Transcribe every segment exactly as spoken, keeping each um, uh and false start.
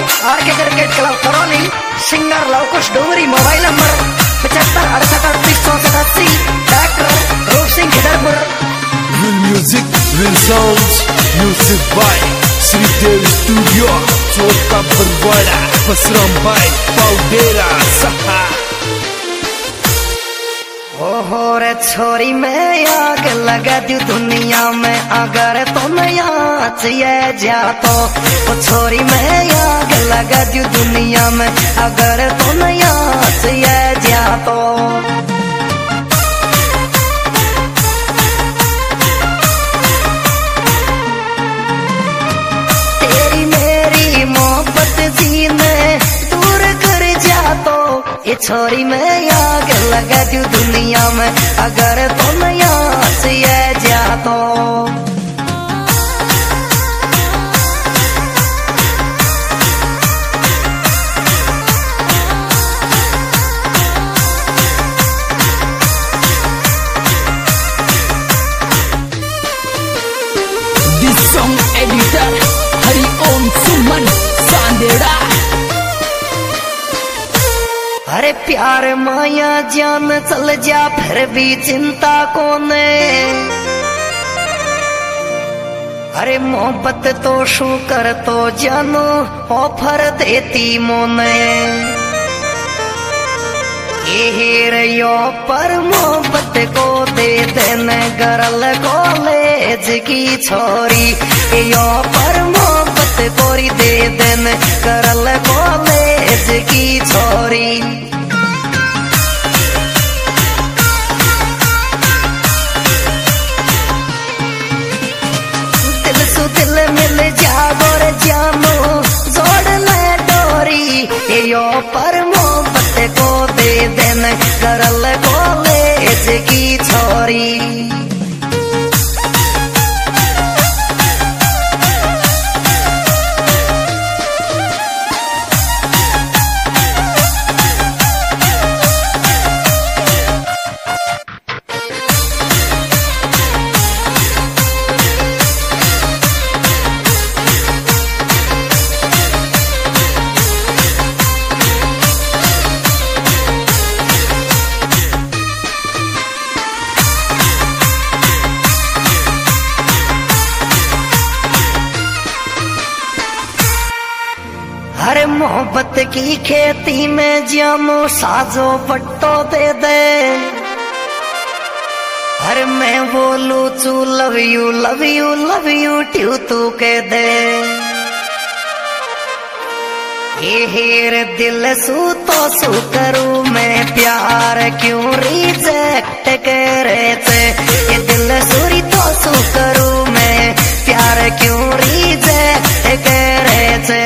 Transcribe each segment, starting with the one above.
Are K cricket club Karauli. Singer Lavkush Dogri. Mobile number पचहत्तर अड़सठ अड़तीस चौसठ अस्सी। डॉक्टर रूप Singh Khidirpur. Real music, real sounds, music by Sridev Studio. Chota Barwada, Pasram by Paudera Saha. ओहो रे छोरी में आग लगा दू दुनिया में अगर तुम यहाँ ये जा तो। ओ छोरी में आग लगा दू दुनिया में अगर तुम यहाँ ये जा तो। तेरी मेरी मोहब्बत जीने दूर कर जा तो। ये छोरी में आग लगा दू दुनिया में अगर तुम यहाँ से ये जा तो। This song editor Hari Om Suman Sandera। अरे प्यार माया जान चल जा फिर भी चिंता कोने। अरे मोहब्बत तो शू कर तो जानो ऑफर देती मोने। ये हीरो पर मोहब्बत को दे देने गरल कॉलेज की छोरी। यो पर मोहब्बत कोरी दे देने गरल कॉलेज की छोरी। दिल सु दिल मिल जा गोर जानो जोड़ ले डोरी। यो पर मोहब्बत को दे देने गरल कॉलेज की छोरी। हर मोहब्बत की खेती में जानो साजो पट्टो दे दे। हर मैं बोलू चू love you love you love you ट्यू तू कह दे। ये हेर दिल सू तो सू करूँ मैं प्यार क्यों रिजेक्ट करे थे। ये दिल सूरी तो सू करूँ मैं प्यार क्यों रिजेक्ट करे थे।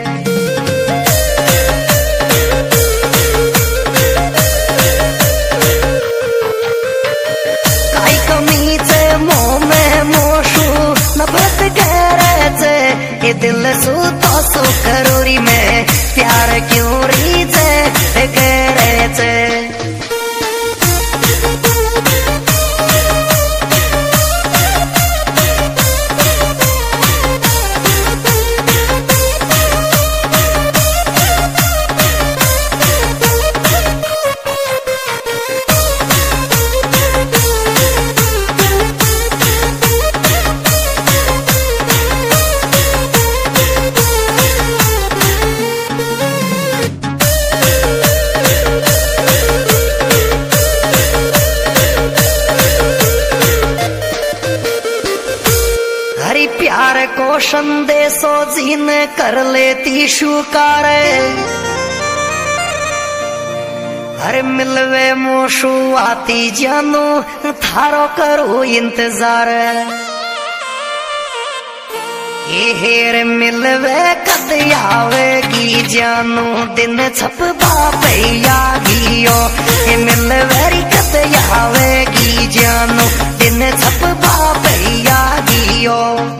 ये दिल सू तो सू करूरी में प्यार क्यों रिजेक्ट करे थे। प्यार को संदेशो जीन कर लेती शुकार। हर मिलवे मोशु आती जानो थारो करो इंतजार। ये हेर मिलवे कद आवेगी जानो दिन छपबा पैया गियो। ये मिलवे कद आवेगी जानो दिन छपबा पैया गियो।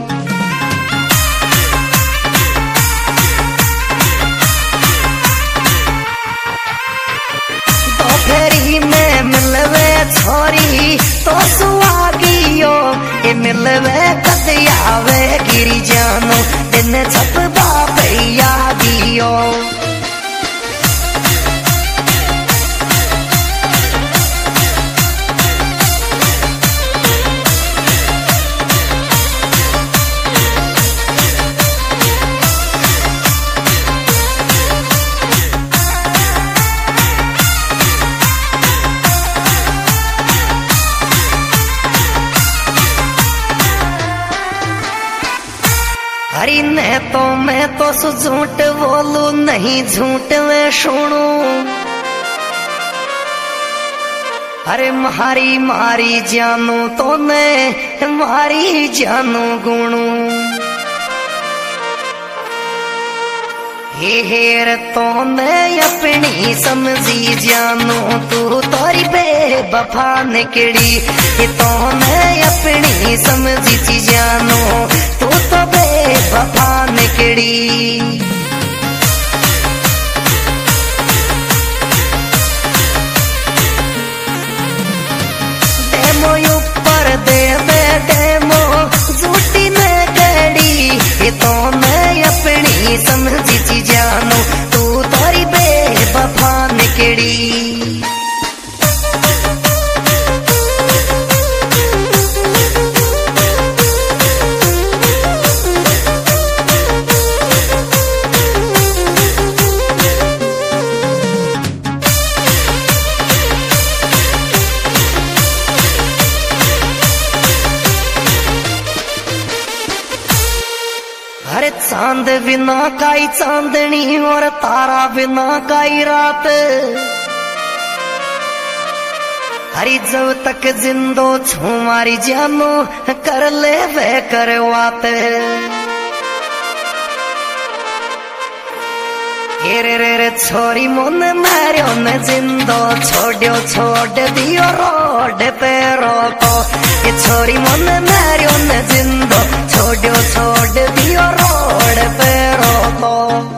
दोपहरी में मिलवे छोरी तो सुहागियो। ये मिलवे कद आवे गिरी जानो दिन छपबा पैया गियो। हरी ने तो मैं तो सु झूठ बोलू नहीं झूठ में सुनू अरे मारी मारी जानू तो ने मारी जानू गुणू हे हेर तो ने अपनी समझी जानू तू तोरी बेवफा निकड़ी तो ने अपनी समझी जानू तू तो बेवफा निकड़ी डेमो ऊपर दे दे डेमो झूठी न कड़ी तो मैं अपनी समझी जानू तू तोरी बेवफा निकड़ी अरे चांद बिना काई चांदनी और तारा बिना काई रात हरी जब तक जिंदो छू मारी जानू कर ले वे करवात रे रे रे छोरी मुन मारियो न जिंदो छोड़ो छोड़ दियो रोड पे रोको ये छोरी मुन मारियो न जिंदो छोड़ो छोड़ दियो रोड पे रोको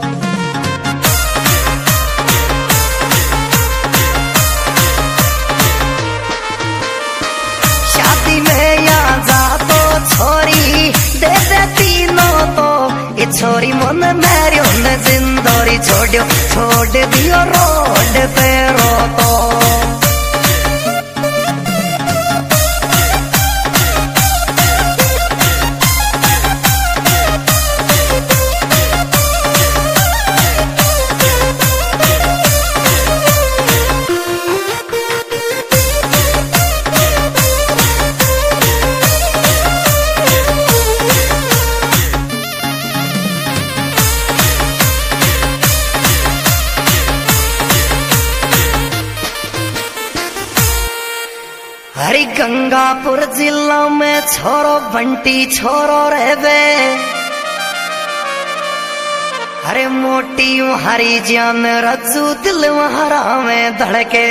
शादी में या जा तो छोरी दे दे तीनों तो ये छोरी मुन मारियो न जिंदोरी छोड़ो छोड़ दियो रोड पे रोको हरी गंगापुर जिला में छोरो बंटी छोरो रहवे अरे मोटी हरी जान रज्जू दिल हरा में धड़के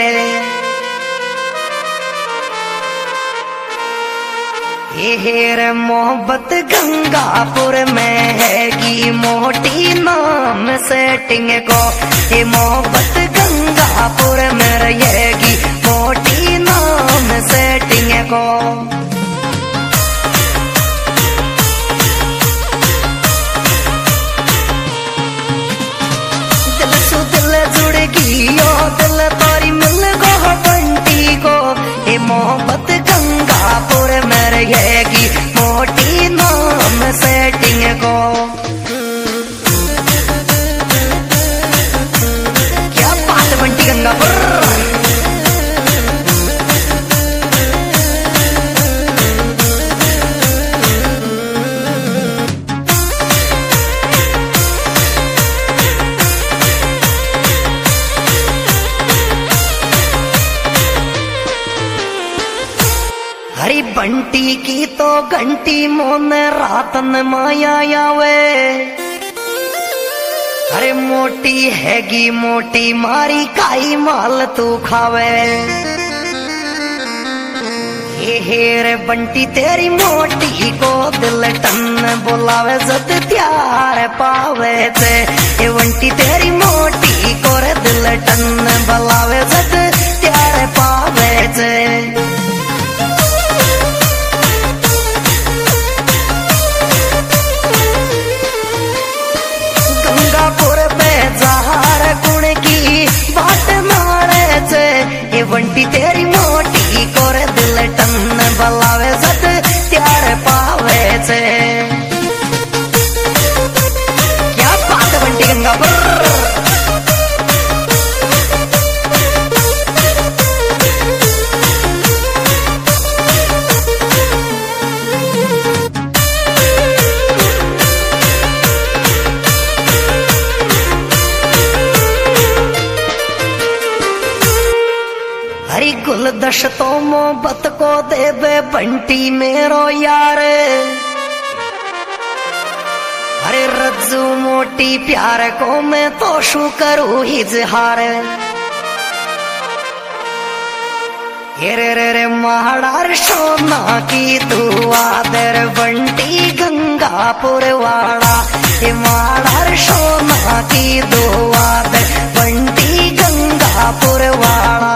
ये हेर मोहब्बत गंगापुर में हैगी मोटी नाम सेटिंग को ये मोहब्बत गंगापुर में रहेगी मोटी नाम सेटिंग को दिल सु दिल जुड़ गयो दिल तोरी मिल गो बंटी को ये मोहब्बत गंगापुर में रहेगी मोटी नाम सेटिंग को क्या बात बंटी गंगापुर हरी बंटी की तो घंटी मोन रातन माया आवे अरे मोटी हैगी मोटी मारी काई माल तू खावे हे हेर बंटी तेरी मोटी को दिल टन बुलावे जद त्यार पावे थे ये बंटी तेरी मोटी को रे दिल टन बुलावे जद त्यार पावे थे गंगापुर पे जहार गुण की बात मारे थे ये बंटी तेरी मोटी को रे दिल टन बलावे सत त्यार पावे थे क्या बात बंटी गंगापुर दश तो मोहब्बत को देवे बंटी मेरो यार। अरे रज्जू मोटी प्यार को मैं तो शू करूँ इजहार। रे रे रे महाड़ार सोना की दुआ दर बंटी गंगापुर वाड़ा। ये महाड़ार सोना की दुआ दर बंटी गंगापुर वाड़ा।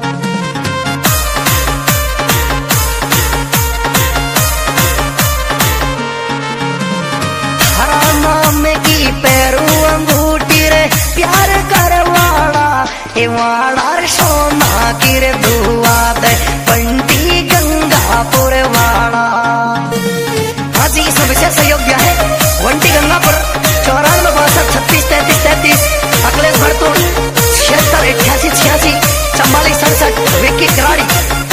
हरा नाम की पैरू अंगूठी रे प्यार करवाड़ा। ये महाड़ार सोना की रे दुआ दे बंटी गंगापुर वाड़ा। हाँ जी, इसमें विशेष सहयोग्य है बंटी गंगापुर चौरानवे बासठ छत्तीस तैतीस तैतीस अखिलेश भरतूर छिहत्तर अठासी छियासी चौवालीस सड़सठ विक्की कराड़ी।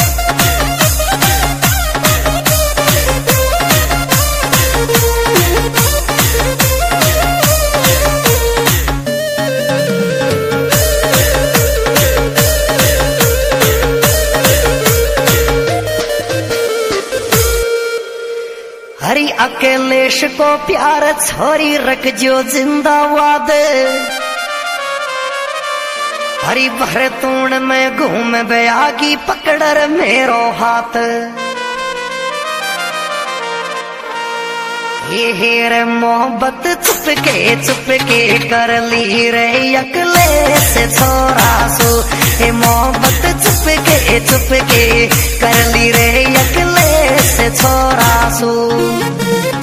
हरी अकेलेश को प्यार छोरी रख जो जिंदाबाद। हरी भरतूण में घूम बयागी पकड़ मेरो हाथ। ये हेर मोहब्बत चुपके चुपके कर ली रे अकले से छोरा सो। ये मोहब्बत चुपके चुपके कर ली रे अकले से छोरा सो।